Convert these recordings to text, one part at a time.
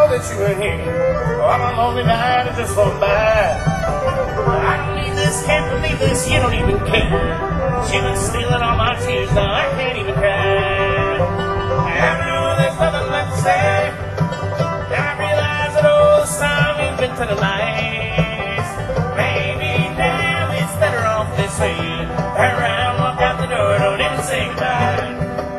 that you were here. Oh, I'm a lonely night, I just won't by. I don't need this, can't believe this, you don't even care. You've been stealing all my tears, now I can't even cry. I know there's nothing left to say. I realize that all this time you've been to the lies. Maybe now it's better off this way. Turn around, walk out the door, don't even say goodbye.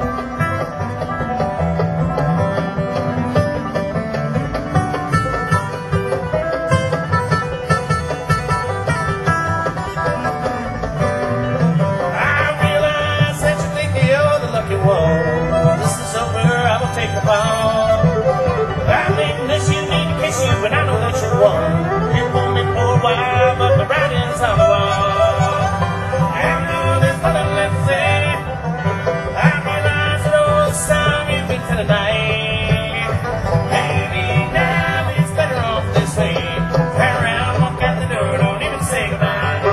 Take a ball. I may miss you, need to kiss you, but I know that you won't. You want me for a while, but the writing's on the wall. I know there's nothing left to say. I realize that all this time you've been to the night. Maybe now it's better off this way. Turn around, walk out the door, don't even say goodbye.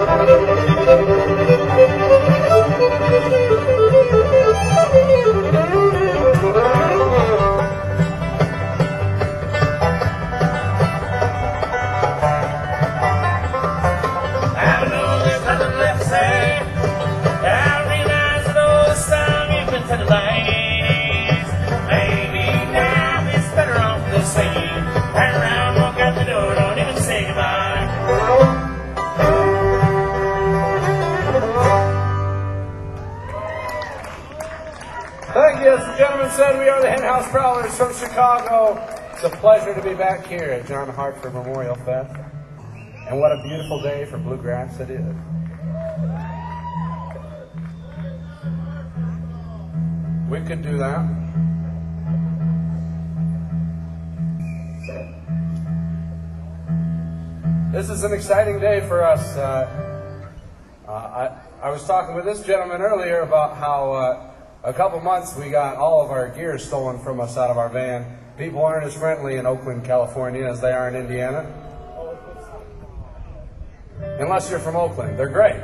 Said we are the Hen House Prowlers from Chicago. It's a pleasure to be back here at John Hartford Memorial Fest. And what a beautiful day for bluegrass it is. We could do that. This is an exciting day for us. I was talking with this gentleman earlier about how a couple months we got all of our gear stolen from us out of our van. People aren't as friendly in Oakland, California as they are in Indiana. Unless you're from Oakland. They're great.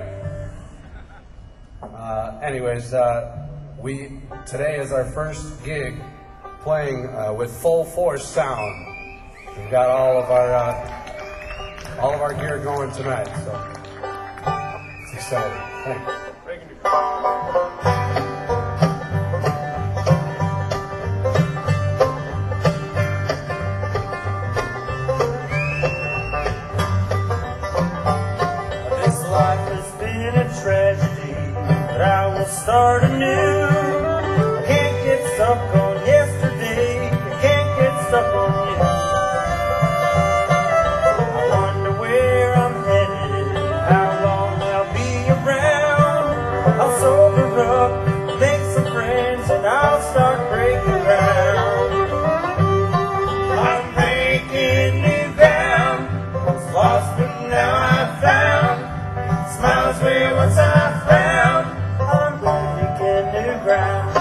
Today is our first gig playing with Full Force Sound. We've got all of our gear going tonight, so it's exciting. Thanks. Start anew. I can't get stuck on yesterday. I can't get stuck on you. I wonder where I'm headed, how long I'll be around. I'll sober up, make some friends, and I'll start breaking ground. I'm breaking new ground. Was lost, but now I found. Smiles where once I found. New ground.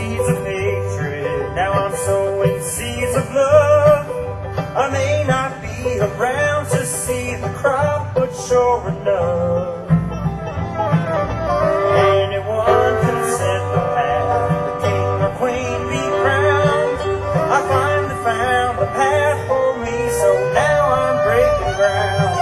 seeds of love. I may not be around to see the crop, but sure enough, anyone can set the path. The king or queen be crowned. I finally found the path for me, so now I'm breaking ground.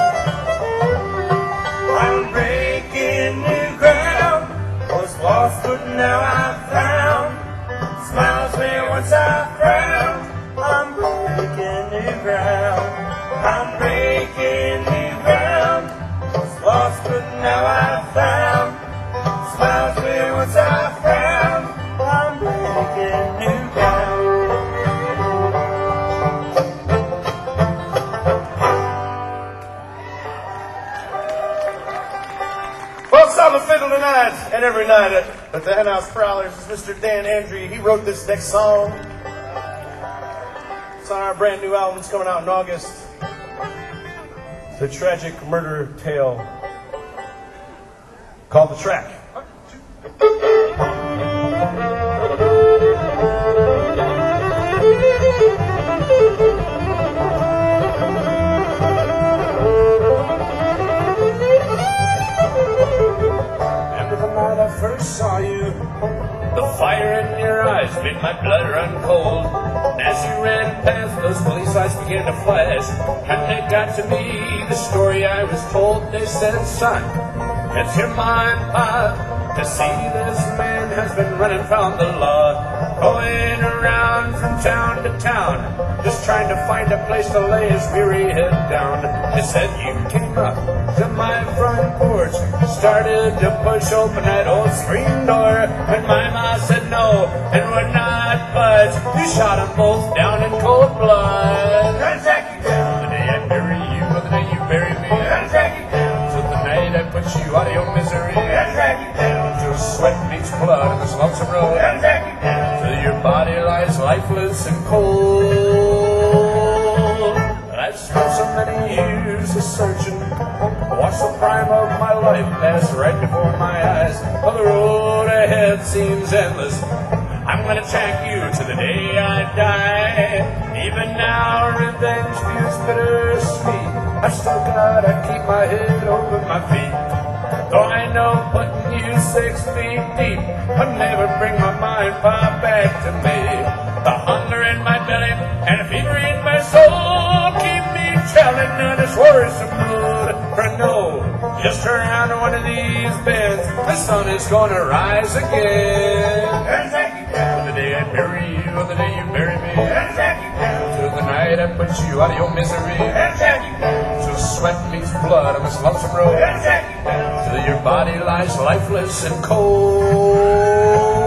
I'm breaking new ground. Was lost, but now I've found. Smiles where once I frowned. I'm breaking new ground. I'm breaking new ground. Was lost, but now I've found. Smiles where once I frowned. I'm breaking new ground. Folks, on the fiddle tonight and every night at the Henhouse Prowlers is Mr. Dan Andrew. He wrote this next song. It's on our brand new album. It's coming out in August. It's a tragic murder tale called The Track. Remember the night I first saw you? The fire in your eyes made my blood run cold. As you ran past, those police lights began to flash. And they got to me, the story I was told. They said, son, it's your mind, Pa, to see this man has been running from the law, going around from town to town, just trying to find a place to lay his weary head down. They said you came up to my front porch, started to push open that old screen door, but my ma said no and would not budge. You shot them both down in cold blood. I'll track you down the day I bury you, or the day you bury me. I'll track you down till the night I put you out of your misery. I'll track you down till sweat meets blood on this lonesome road. I'll track you down till your body lies lifeless and cold. I've spent so many years a searching, watched the prime of my life pass right before my eyes. Well, the road ahead seems endless. I'm gonna track you to the day I die. Even now, revenge feels bittersweet. I still gotta keep my head over my feet. Though I know putting you 6 feet deep would never bring my mind far back to me. The hunger in my belly and a fever in my soul keep me traveling in this worrisome mood. For I know just around one of these bends the sun is gonna rise again. And take you down the day I bury you, or the day you bury me. And take you down till the night I put you out of your misery. And take you down till sweat meets blood on this lonesome road. And take you down till your body lies lifeless and cold.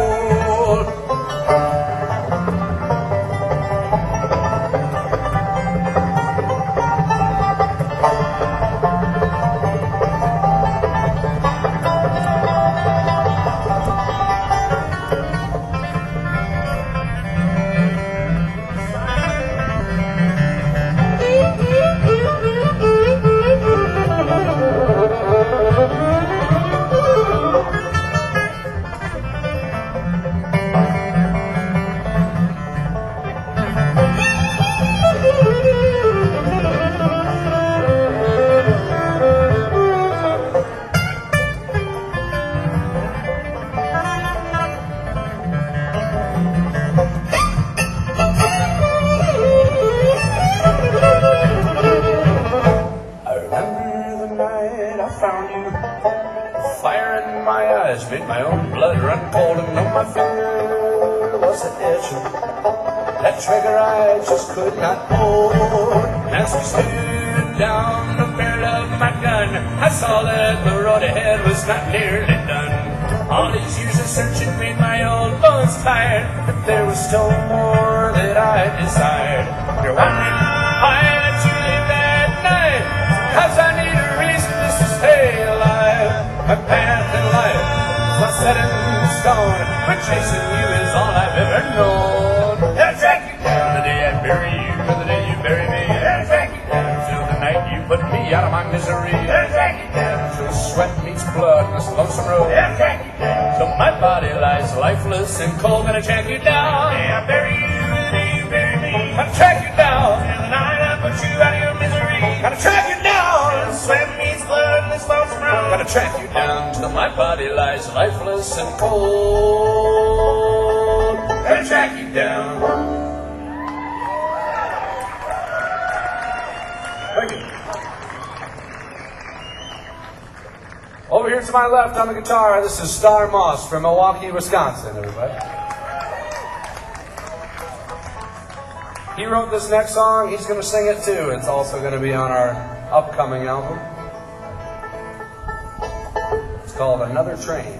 Made my own blood run cold, and on my finger was an itching. That trigger I just could not hold. As we stood down the barrel of my gun, I saw that the road ahead was not nearly done. All these years of searching made my old bones tired, but there was still more that I desired. You're wondering why did you leave that night? 'Cause I need a reason just to stay alive. My path in life was set in stone, but chasing you is all I've ever known. I'll track you down the day I bury you, or the day you bury me. I'll track you down till the night you put me out of my misery. I'll track you down till sweat meets blood on this lonesome road. I'll track you down till my body lies lifeless and cold. Gonna track you down. Yeah, I'll bury you, or the day you bury me. I'll track you down till the night I put you out of your misery. track you down till my body lies lifeless and cold. Gonna track you down. Thank you. Over here to my left on the guitar, this is Star Moss from Milwaukee, Wisconsin, everybody. He wrote this next song. He's going to sing it too. It's also going to be on our upcoming album. It's called Another Train.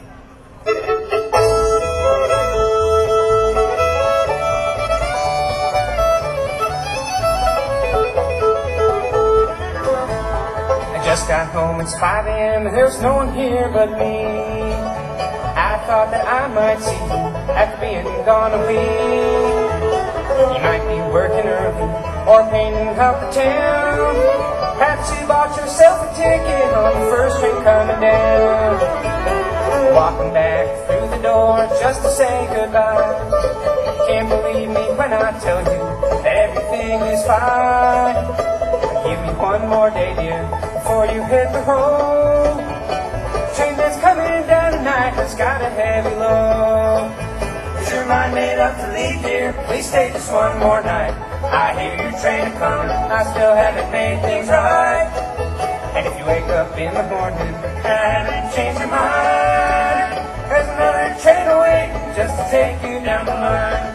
I just got home, it's 5 a.m. and there's no one here but me. I thought that I might see you after being gone a week. You might be working early or painting up the town. Perhaps you bought yourself a ticket on the first train coming down. Walking back through the door just to say goodbye. You can't believe me when I tell you that everything is fine. Give me one more day, dear, before you hit the road. Train that's coming down tonight has got a heavy load. Is your mind made up to leave, dear? Please stay just one more night. I hear your train coming, I still haven't made things right. And if you wake up in the morning and I haven't changed your mind, there's another train waiting just to take you down the line.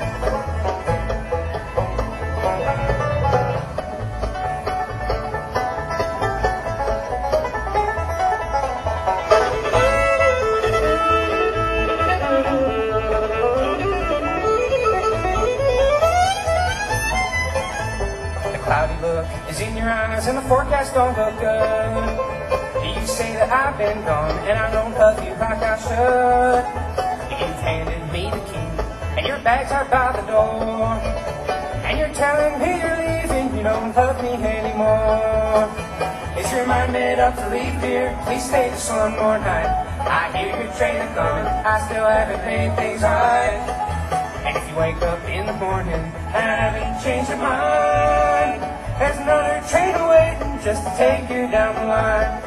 Cloudy look is in your eyes and the forecast don't look good. You say that I've been gone and I don't love you like I should. You've handed me the key and your bags are by the door. And you're telling me you're leaving, you don't love me anymore. Is your mind made up to leave, dear? Please stay just one more night. I hear your train coming, I still haven't made things right. And if you wake up in the morning and I haven't changed your mind, there's another train waiting just to take you down the line.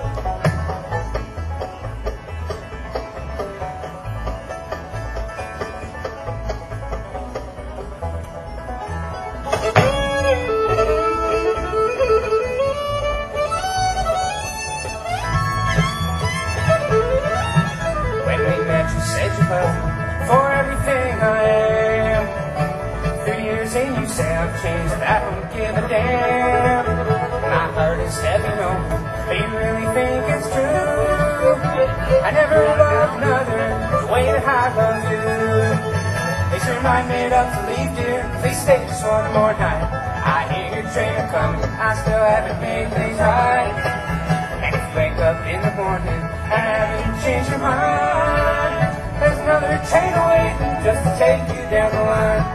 When we met, you said you loved me for everything I am. 3 years in, you say I've changed, I don't give a damn. My heart is heavy, no, but you really think it's true. I never loved another the way that I love you. Is your mind made up to leave, dear? Please stay just one more night. I hear your train coming, I still haven't made things right. And if you wake up in the morning and haven't changed your mind, there's another train waiting just to take you down the line.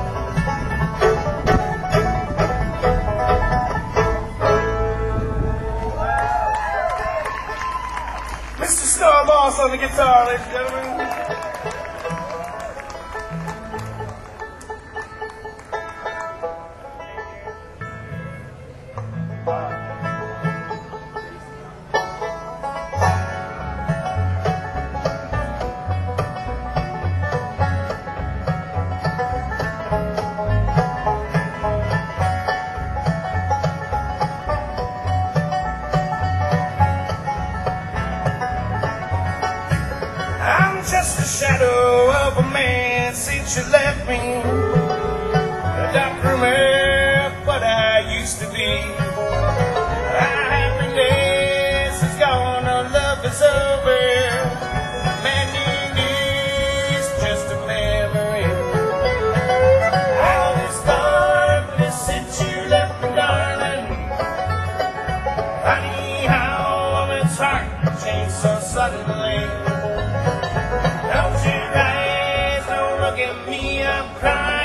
Mr. Star Moss on the guitar, ladies and gentlemen. Just a shadow of a man since you left me. A dark rumor of what I used to be. Our happiness is gone, our love is over. Mending is just a memory. All this darkness since you left me, darling. Funny how a woman's heart changed so suddenly. Don't you rise, don't look at me, I'm crying.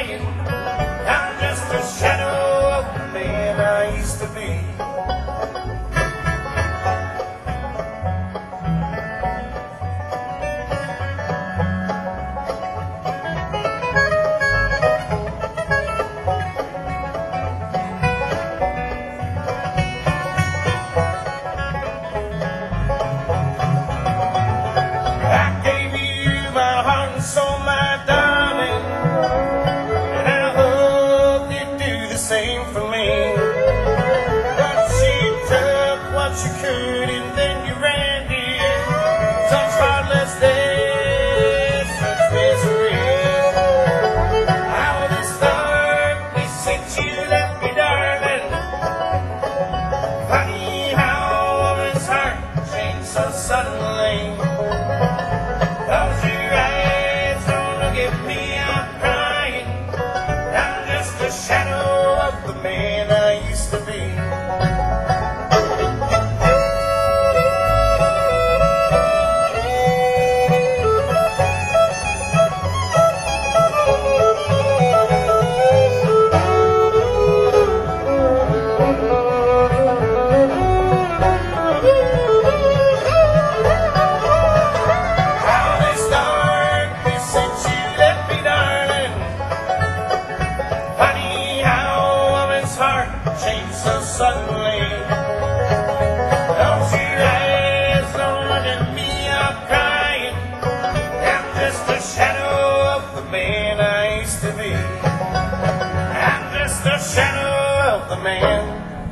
heart changed so suddenly. Don't you eyes don't look at me, I'm crying. I'm just a shadow of the man I used to be. I'm just a shadow of the man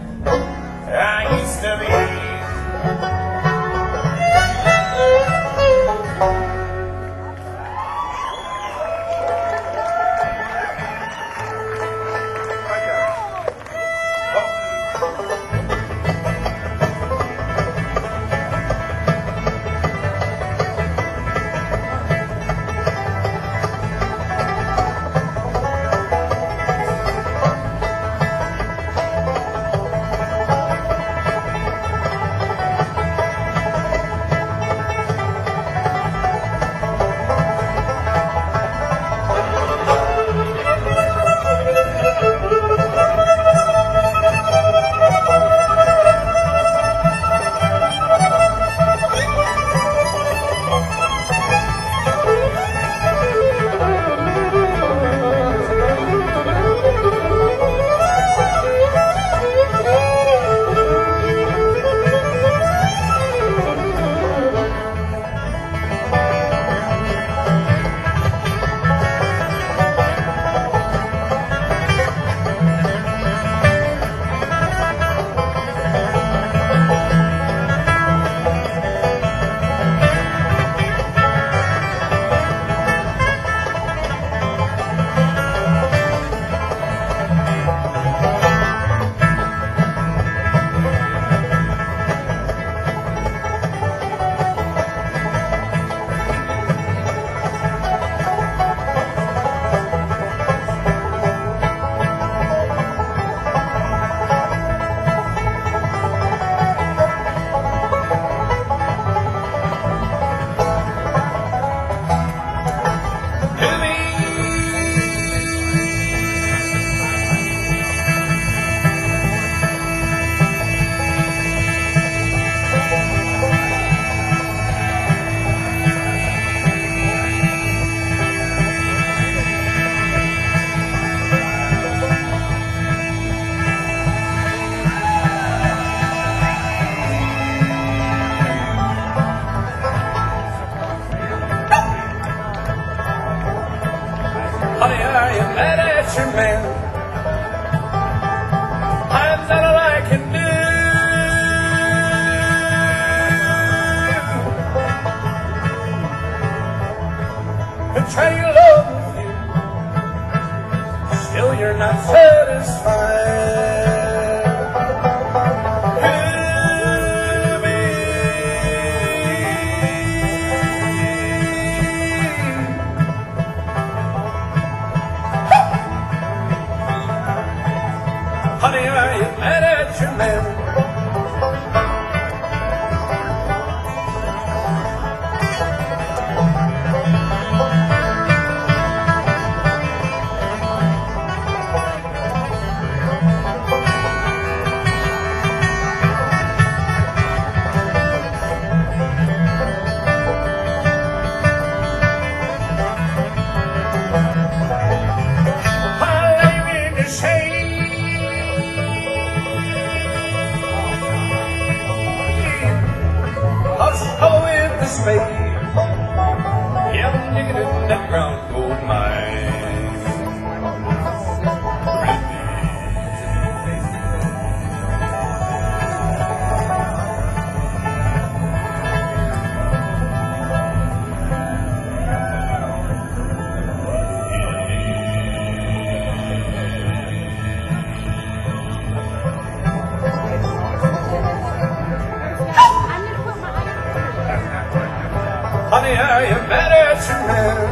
I used to be. Honey, are you mad at your man? I'm not all I can do. I try to love you, still you're not satisfied. Honey, are you mad at your man? I'm in the shade. Oh, in the space, yeah, I'm digging in that brown gold mine. Honey, are you mad at your man?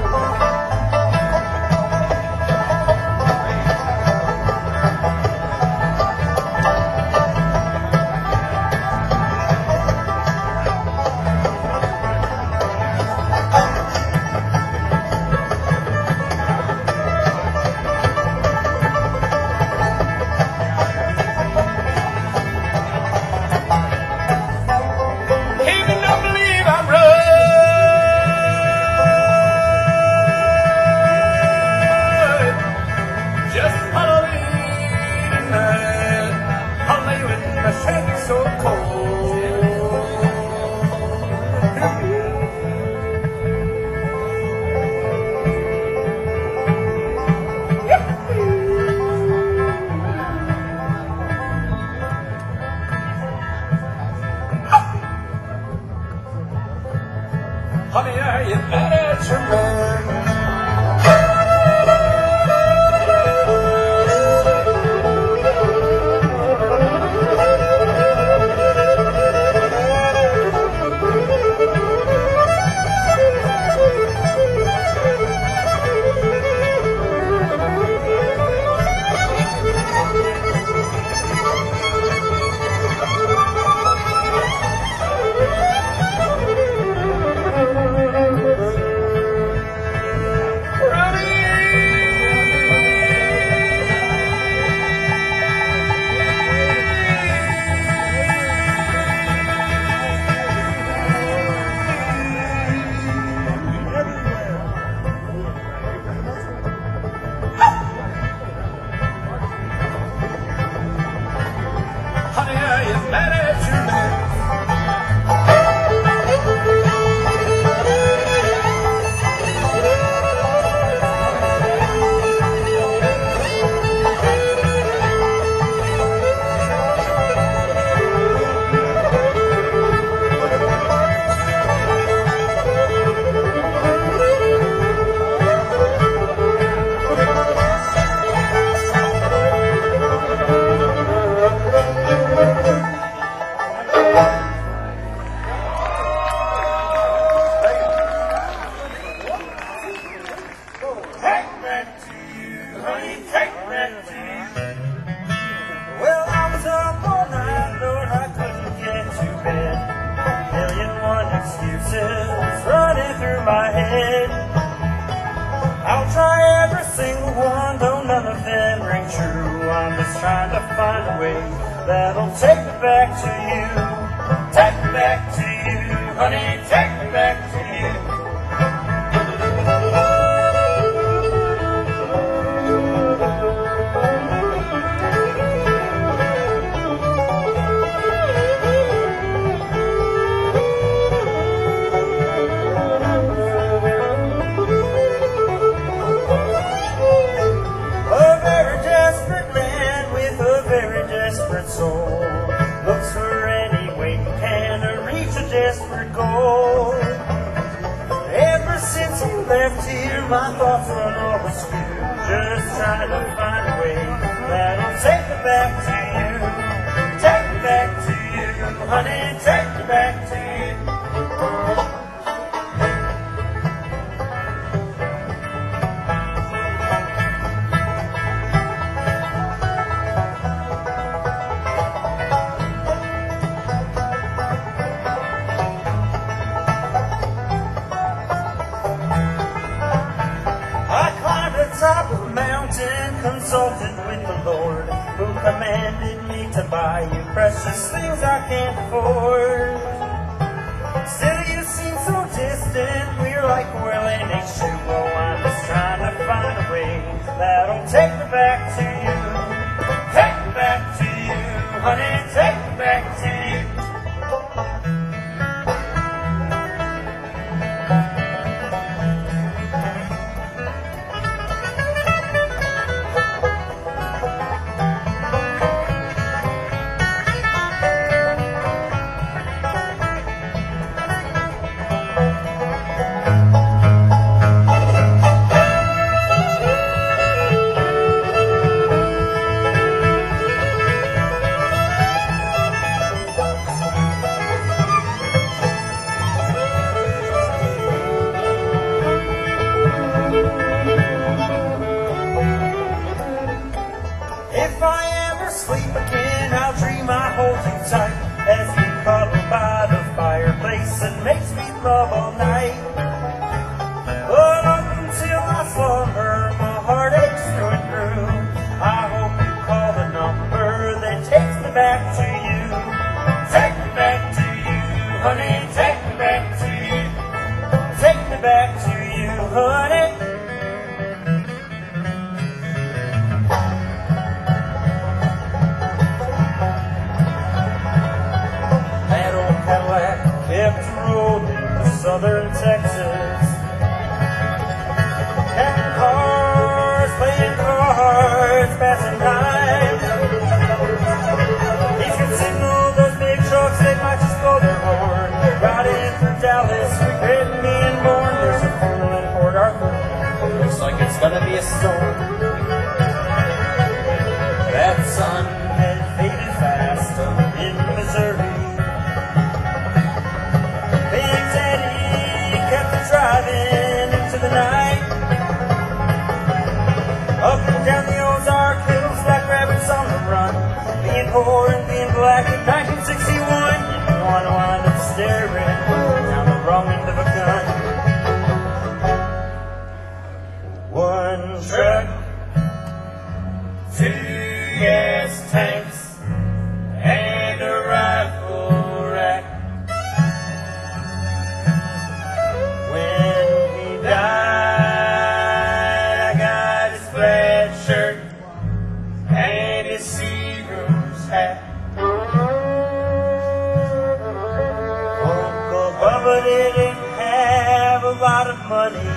Even don't believe I'm right. Just follow me tonight. a shaggy so cold. Honey, are you mad at your man? Running through my head. I'll try every single one, though none of them ring true. I'm just trying to find a way that'll take me back to you. Take me back to you, honey, take me back to you. Soul looks for any way he can to reach a desperate goal. Ever since you left here, my thoughts run over skew, just trying to find a way that'll take me back to you. Take me back to you, honey, take me back to you. Top of the mountain, consulted with the Lord, who commanded me to buy you precious things I can't afford. Still you seem so distant, we're like oil and H2O. I'm just trying to find a way that'll take me back to you. Take me back to you, honey, take me back to you. If I ever sleep again, I'll dream I hold you tight as you cuddle by the fireplace and makes me love all night. But up until I slumber, my heart aches through and through. I hope you call the number that takes me back to you. Take me back to you, honey, take me back to you. Take me back to you, honey. southern Texas. Counting cars, playing cards, passing time. These could signal those big trucks, they might just blow their horn. Riding through Dallas, regretting being born. There's a pool in Port Arthur, looks like it's gonna be a storm. That sun had faded fast up in Missouri. Big Daddy kept driving into the night. Up and down the Ozark Hills like rabbits on the run. Being poor and being black in 1961. You wanna wind up staring down the wrong end of a gun. One truck, Two gas tanks and a rifle rack. when he Died, I got his plaid shirt and his Seagram's hat. Uncle Bubba didn't have a lot of money.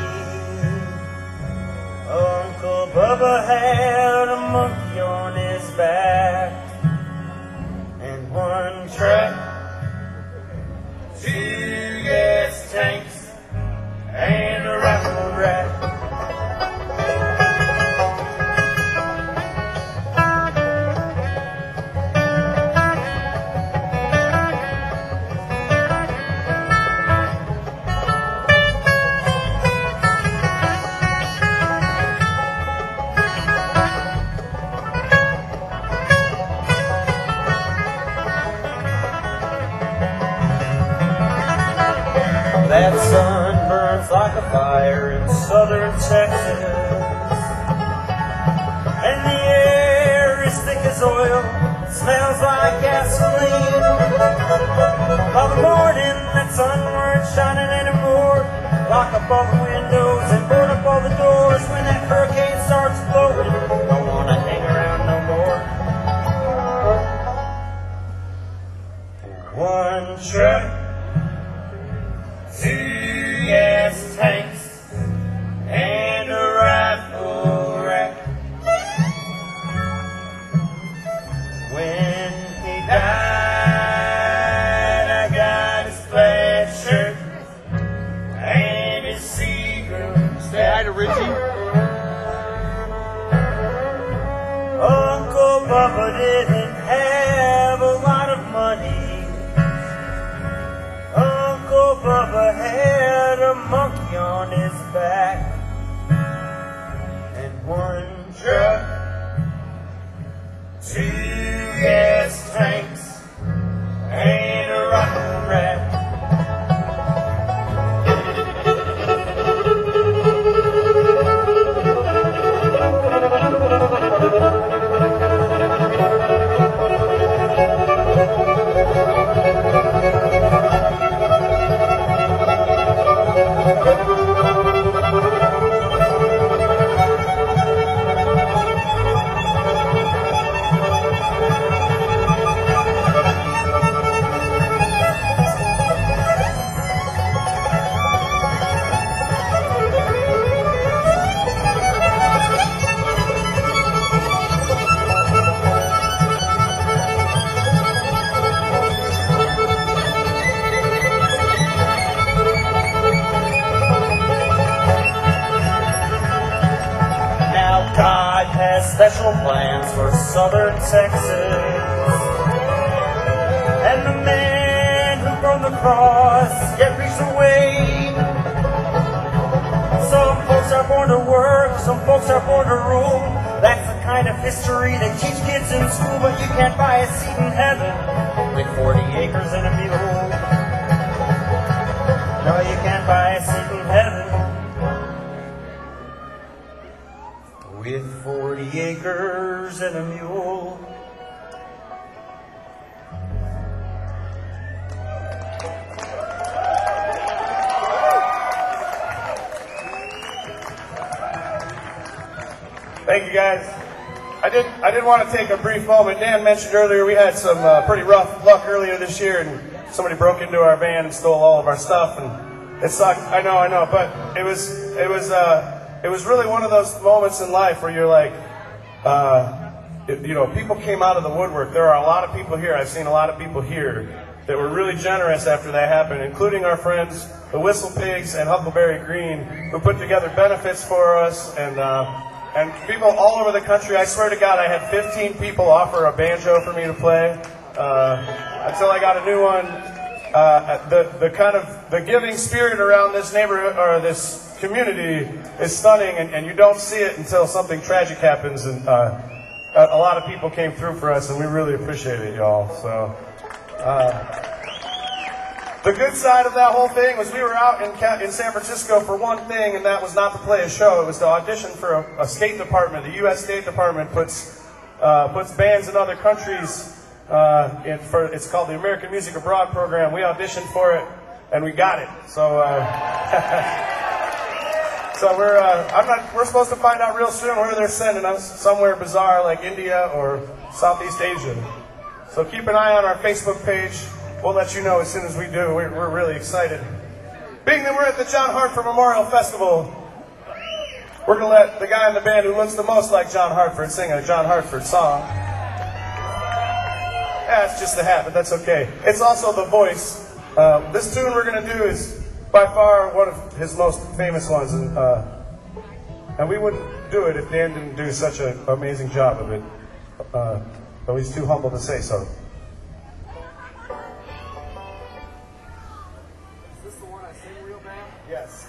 Uncle Bubba had a monkey on his back and one truck, Two gas tanks and a rifle rack. That sun burns like a fire in southern Texas, and the air is thick as oil, smells like gasoline. By the morning, that sun weren't shining anymore. Lock up all the windows and board up all the doors. When that hurricane starts blowing, don't wanna hang around no more. One truck, Two gas tanks and a rifle rack. when he Died, I got his plaid shirt and his Seagram's Say hi hat. to Richie. Uncle Bubba didn't have a lot of money. Uncle Bubba had a monkey on his back and one truck, Two gas tanks and a rifle rack. God has special plans for southern Texas, and the man who from the cross yet reached away. Some folks are born to work, some folks are born to rule. That's the kind of history they teach kids in school, but you can't buy a seat in heaven with 40 acres and a mule. No, you can't buy a seat in heaven with 40 acres and a mule. Thank you, guys. I did want to take a brief moment. Dan mentioned earlier we had some pretty rough luck earlier this year, and somebody broke into our van and stole all of our stuff. And It sucked. I know, but it was really one of those moments in life where you're like, people came out of the woodwork. There are a lot of people here. I've seen a lot of people here that were really generous after that happened, including our friends, the Whistle Pigs and Huckleberry Green, who put together benefits for us, and people all over the country. I swear to God, I had 15 people offer a banjo for me to play until I got a new one. The giving spirit around this neighborhood or this community is stunning, and you don't see it until something tragic happens. And a lot of people came through for us, and we really appreciate it, y'all. So. The good side of that whole thing was we were out in San Francisco for one thing, and that was not to play a show. It was to audition for a State Department. The U.S. State Department puts bands in other countries. It's called the American Music Abroad program. We auditioned for it, and we got it. So, we're supposed to find out real soon where they're sending us. Somewhere bizarre like India or Southeast Asia. So keep an eye on our Facebook page. We'll let you know as soon as we do. We're really excited. Being that we're at the John Hartford Memorial Festival, we're going to let the guy in the band who looks the most like John Hartford sing a John Hartford song. Yeah, it's just the hat, but that's okay. It's also the voice. This tune we're going to do is by far one of his most famous ones. And we wouldn't do it if Dan didn't do such an amazing job of it. Though he's too humble to say so. Is this the one I sing real bad? Yes.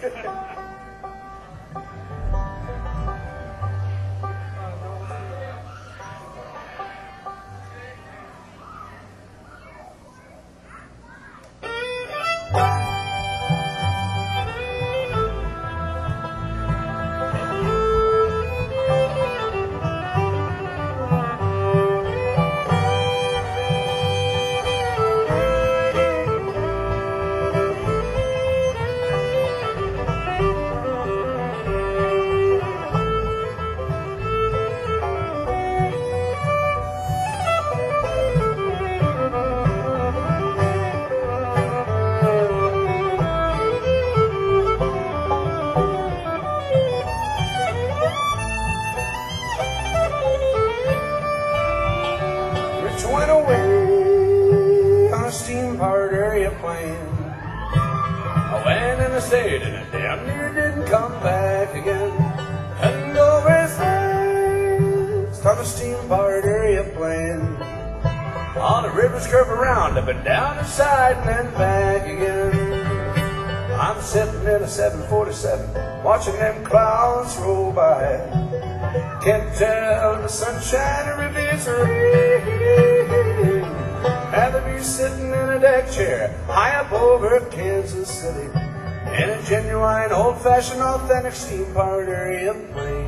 Went away on a steam-powered airplane. I went and I stayed and I damn near didn't come back again. And over things on a steam-powered airplane. On the rivers curve around, up and down the side and then back again. I'm sitting in a 747, watching them clouds roll by. Can't tell the sunshine or if it's rain. Rather be sitting in a deck chair high up over Kansas City in a genuine, old-fashioned, authentic steam-powered airplane.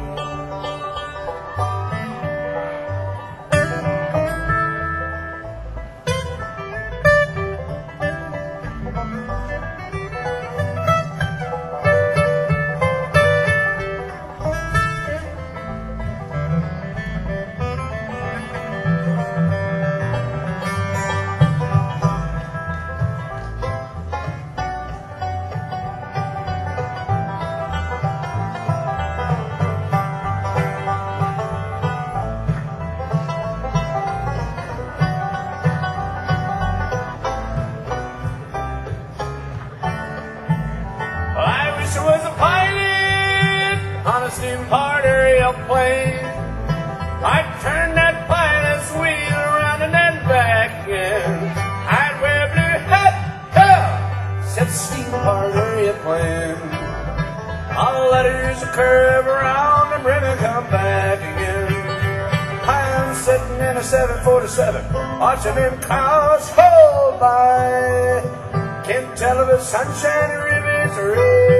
Was a pilot on a steam-powered airplane. I'd turn that pilot's wheel around and then back again. I'd wear a blue hat, set the steam-powered airplane. All the letters would curve around and bring and come back again. I'm sitting in a 747, watching them clouds roll by. Can't tell if it's sunshine or if it's rain.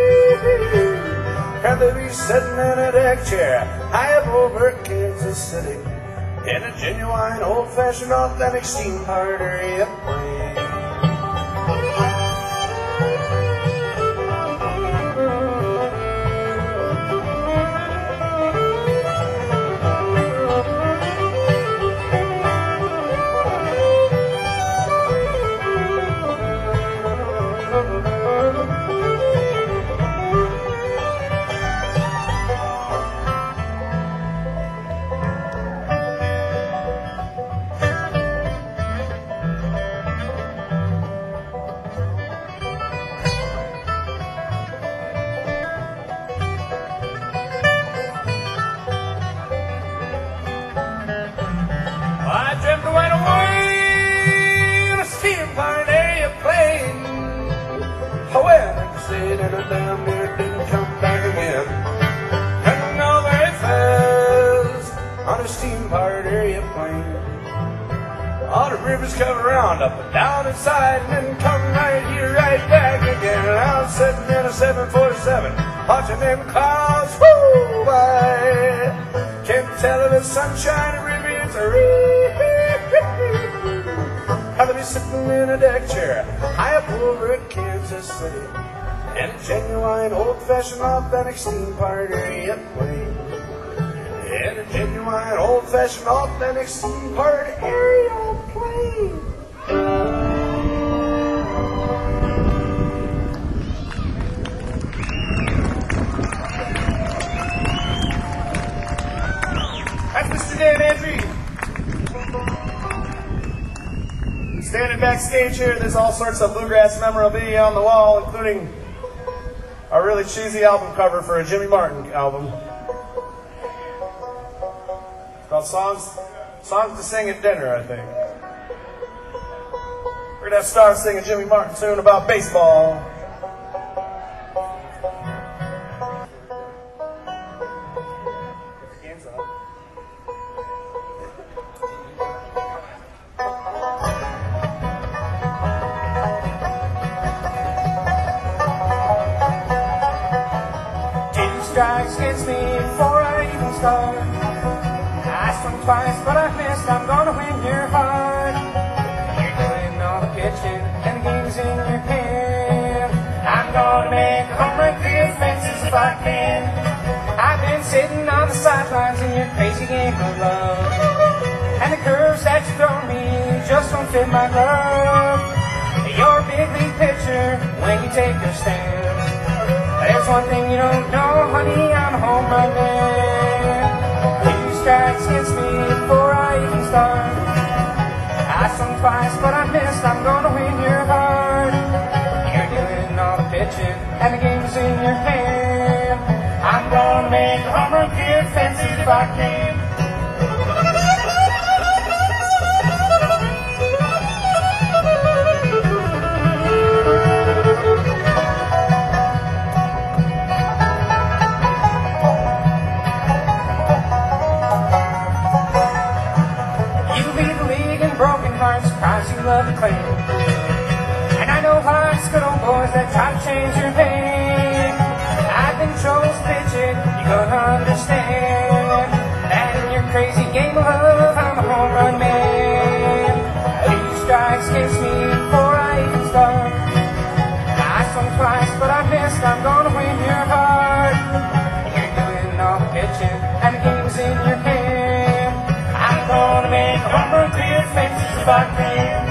Rather be sitting in a deck chair high up over Kansas City in a genuine, old-fashioned, authentic steam-powered airplane. went down there, didn't come back again. Couldn't go very fast on a steam-powered airplane. All the rivers come around, up and down inside, and then come right here, right back again. And I'm sitting in a 747, watching them clouds whoo by. Can't tell if it's sunshine or ribbons or I'll be sitting in a deck chair, high up over at Kansas City, in a genuine old-fashioned authentic steam-powered airplane. In a genuine old-fashioned authentic steam-powered airplane. That's Mr. Dan Andrew. Standing backstage here, there's all sorts of bluegrass memorabilia on the wall, including a really cheesy album cover for a Jimmy Martin album. It's called Songs to Sing at Dinner, I think. We're gonna have Stars sing a Jimmy Martin tune about baseball. Strikes against me before I even start. I swung twice, but I missed. I'm gonna win your heart. You're doing all the pitching, and the game's in your hand. I'm gonna make a home run through your fences if I can. I've been sitting on the sidelines in your crazy game of love, and the curves that you throw me just don't fit my glove. You're a big league pitcher when you take your stand. There's one thing you don't know, honey, I'm a home run man. 2 strikes against me before I even start. I swung twice, but I missed. I'm gonna win your heart. You're doing all the pitching, and the game's in your hand. I'm gonna make a home run through your fences if I can. Cause you love the claim. And I know hearts, good old boys that try to change your name. I've been chose pitching, you're gonna understand that in your crazy game of love, I'm a home run man. 2 strikes against me before I even start. I swung twice, but I missed. I'm gonna win your heart. You're doing all the pitching, and the game's in your hand. I'm gonna make a home run to your fences if I can.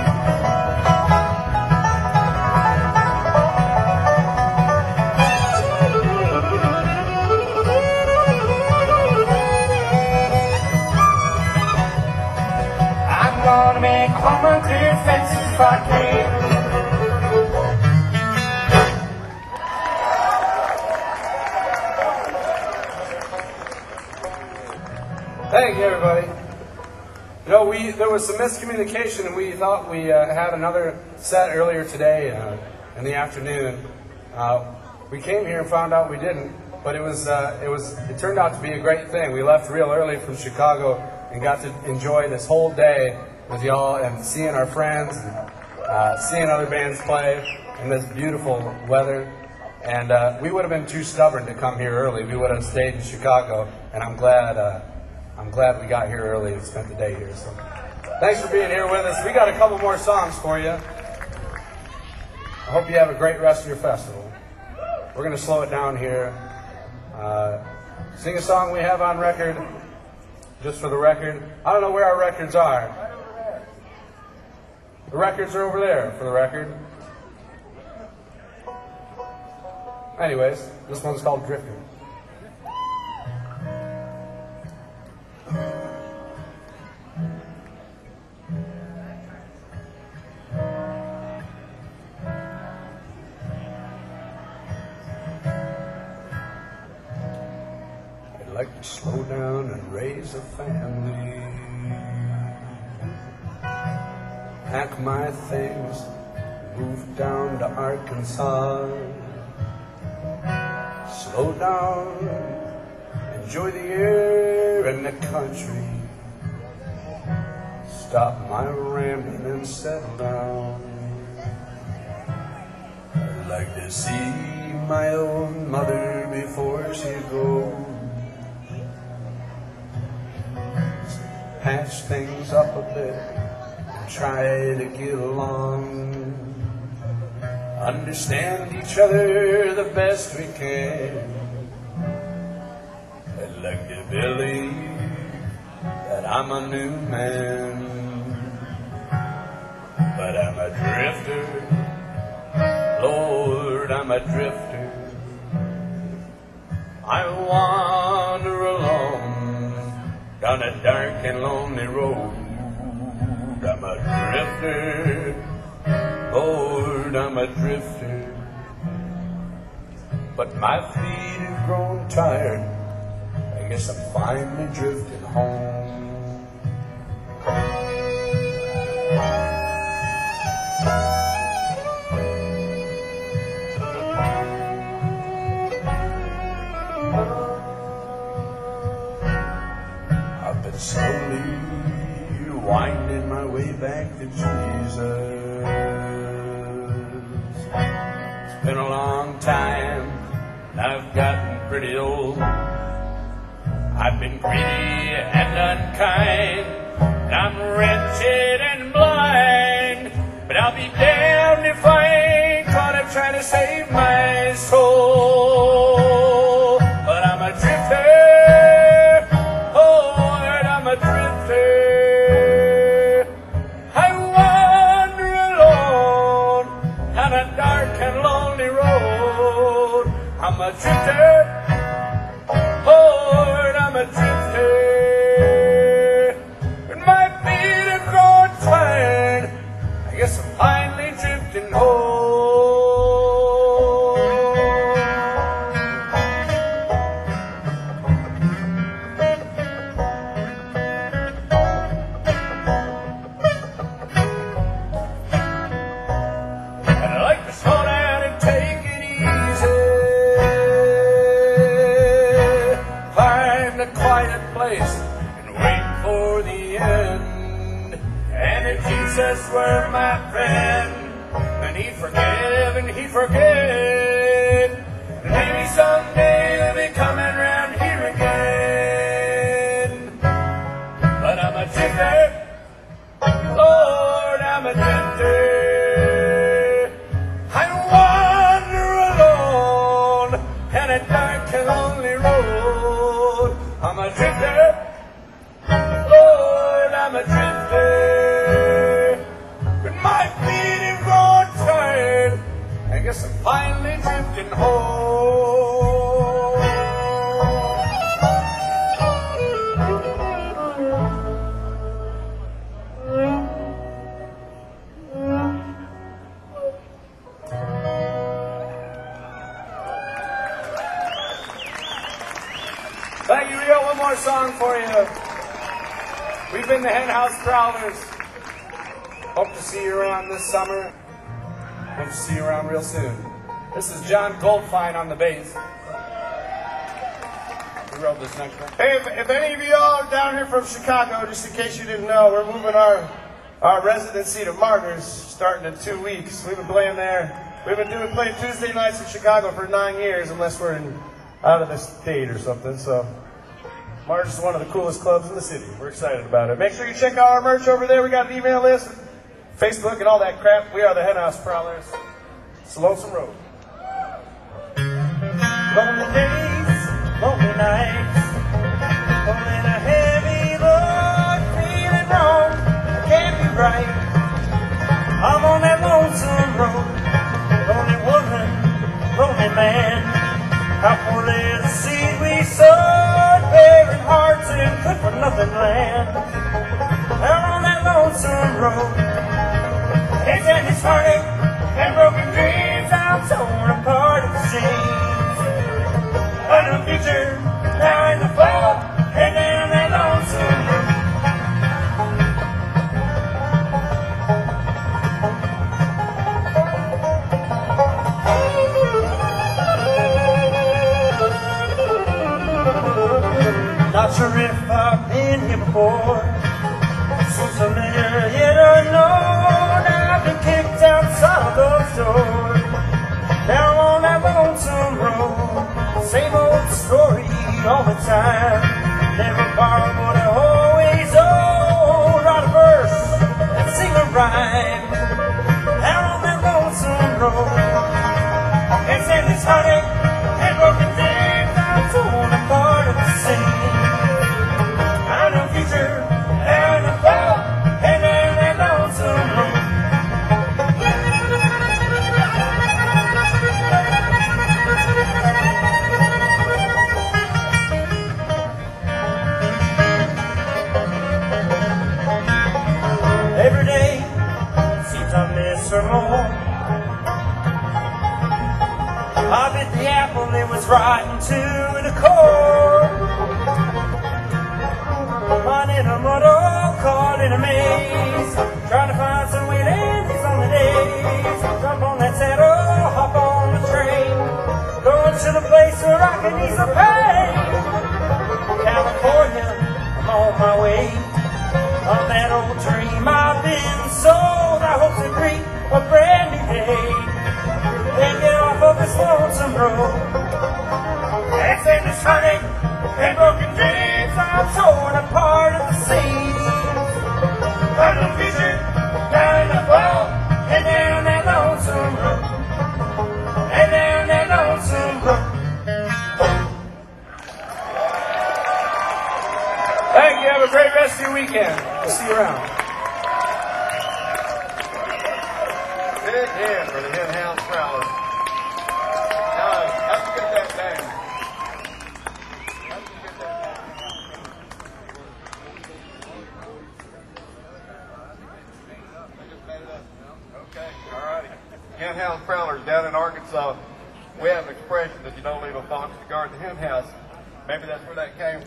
I'm gonna make a home run to your fences if I can. Thank you, everybody. You know, there was some miscommunication, and we thought we had another set earlier today in the afternoon. We came here and found out we didn't, but it turned out to be a great thing. We left real early from Chicago and got to enjoy this whole day with y'all and seeing our friends and seeing other bands play in this beautiful weather. And we would have been too stubborn to come here early. We would have stayed in Chicago, and I'm glad we got here early and spent the day here. So, thanks for being here with us. We got a couple more songs for you. I hope you have a great rest of your festival. We're going to slow it down here. Sing a song we have on record, just for the record. I don't know where our records are. The records are over there, for the record. Anyways, this one's called Drifting. I'd like to slow down and raise a family. Pack my things, move down to Arkansas. slow down, enjoy the air and the country, stop my rambling and settle down. I'd like to see my own mother before she goes, patch things up a bit and try to get along, understand each other the best we can. I'd like to believe that I'm a new man, but I'm a drifter, Lord, I'm a drifter. I wander alone down a dark and lonely road. I'm a drifter, Lord, I'm a drifter. But my feet have grown tired, I guess I'm finally drifting home. I've been slowly winding my way back to Jesus. It's been a long time, and I've gotten pretty old. I've been greedy and unkind, and I'm wretched and blind. But I'll be damned if I ain't gonna try to save my soul. But I'm a drifter, oh Lord, I'm a drifter. I wander alone on a dark and lonely road. I'm a drifter, Lord, I'm a drifter. When my feet are grown tired, I guess I'm finally drifting home. And I like to slow down and take it easy, find a quiet place and wait for the end. And if Jesus were my friend, then he'd forgive and he'd forget. And maybe someday he'll be coming round here again. But I'm a drifter, Lord, I'm a drifter. I wander alone in a dark and lonely road. I'm a drifter, Lord, I'm a drifter. When my feet have grown tired, I guess I'm finally drifting home. Thank you, Rio. One more song for you. We've been the Hen House Prowlers. Hope to see you around this summer. Hope to see you around real soon. This is John Goldfine on the bass. We wrote this next one. Hey, if any of y'all are down here from Chicago, just in case you didn't know, we're moving our residency to Martyrs starting in 2 weeks. We've been playing there. We've been playing Tuesday nights in Chicago for 9 years, unless we're out of the state or something. So Martyrs is one of the coolest clubs in the city. We're excited about it. Make sure you check out our merch over there. We got an email list, Facebook, and all that crap. We are the Hen House Prowlers. It's a lonesome road. Lonely days, lonely nights, pulling a heavy load, feeling wrong, I can't be right. I'm on that lonesome road, lonely woman, lonely man. How poorly the seed we sowed, bearing hearts in good for nothing land. I'm on that lonesome road, it's and disheartening, and broken dreams, I'm torn apart at the seams. What a future, now in the fall, and down that lonesome road. door. Seems familiar yet unknown. I've been kicked outside those doors. Now on that lonesome road, same old story all the time. Never borrow, but I always owe. Write a verse and sing a rhyme. Now on that lonesome road, it's in this heartache and broken dreams. I'm torn apart at the seams. I know future and a fall, and then that lonesome road. Every day seems I miss her more. I bit the apple, it was rotten to the core. Mine in a muddle, caught in a maze, trying to find some way to end these lonely days. Jump on that saddle, hop on the train, going to the place where I can ease the pain. California, I'm on my way. On that old dream I've been sold, I hope to greet a brand new day. Then get off of this lonesome road. It's in this heartache and broken dreams. I'm torn apart at the seams. I don't vision down the fall and down that lonesome road. And down that lonesome road. Thank you. Have a great rest of your weekend. We'll see you around. Big hand for the Hen House Prowler. How'd you get that down? How'd you get that down? I just made it up. Okay, all righty. Hen House Prowlers down in Arkansas. We have an expression that you don't leave a fox to guard the hen house. Maybe that's where that came from.